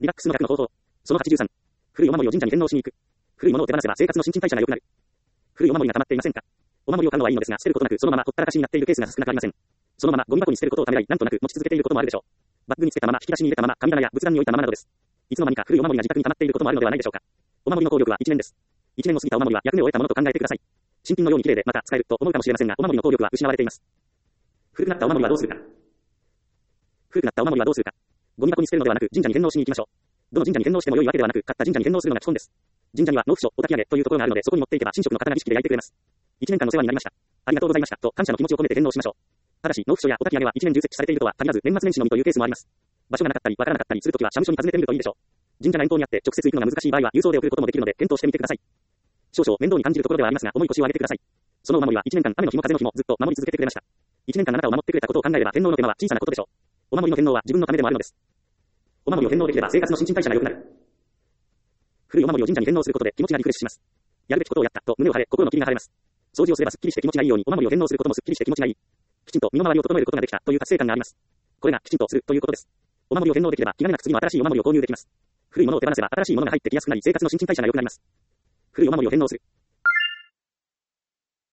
リラックスの逆の方法。その83。古いお守りを神社に返納しに行く。古いものを手放せば生活の新陳代謝が良くなる。古いお守りが溜まっていませんか？お守りを買うのはいいのですが、捨てることなくそのままほったらかしになっているケースが少なくありません。そのままゴミ箱に捨てることをためらい、なんとなく持ち続けていることもあるでしょう。バッグにつけたまま、引き出しに入れたまま、神棚や仏壇に置いたままなどです。いつの間にか古いお守りが自宅に溜まっていることもあるのではないでしょうか。お守りの効力は1年です。1年を過ぎたお守りは役目を終えたものと考えてください。新品のように綺麗でまた使えると思うかもしれませんが、お守りの効力は失われています。古くなったお守りはどうするか。古くなったお守りはどうするか。ゴミ箱に捨てるのではなく神社に返納しに行きましょう。どの神社に返納しても良いわけではなく、買った神社に返納するのが基本です。神社には納付書、お焚き上げというところがあるので、そこに持っていけば神職の方が儀式で焼いてくれます。1年間の世話になりました。ありがとうございましたと感謝の気持ちを込めて返納しましょう。ただし、納付書やお焚き上げは1年中設置されているとは限らず、年末年始のみというケースもあります。場所がなかったり、わからなかったりするときは、社務所に訪ねてみるといいでしょう。神社が遠方にあって直接行くのが難しい場合は、郵送で送ることもできるので、検討してみてください。少々面倒に感じるところではありますが、重い腰を上げてください。そのお守りは1年間雨の日も風の日もずっと守り続けてくれました。1年間あなたを守ってくれたことを考えれば、返納の手間は小さなことでしょう。お守りの返納は自分のためでもあるのです。お守りを返納できれば生活の新陳代謝が良くなる。古いお守りを神社に返納することで気持ちがリフレッシュします。やるべきことをやったと胸を張れ、心の霧が晴れます。掃除をすればすっきりして気持ちがいいように、お守りを返納することもすっきりして気持ちがいい。きちんと身の回りを整えることができたという達成感があります。これがきちんとするということです。お守りを返納できれば気兼ねなく次の新しいお守りを購入できます。古いものを手放せば新しいものが入ってきやすくなり、生活の新陳代謝が良くなります。古いお守りを返納する。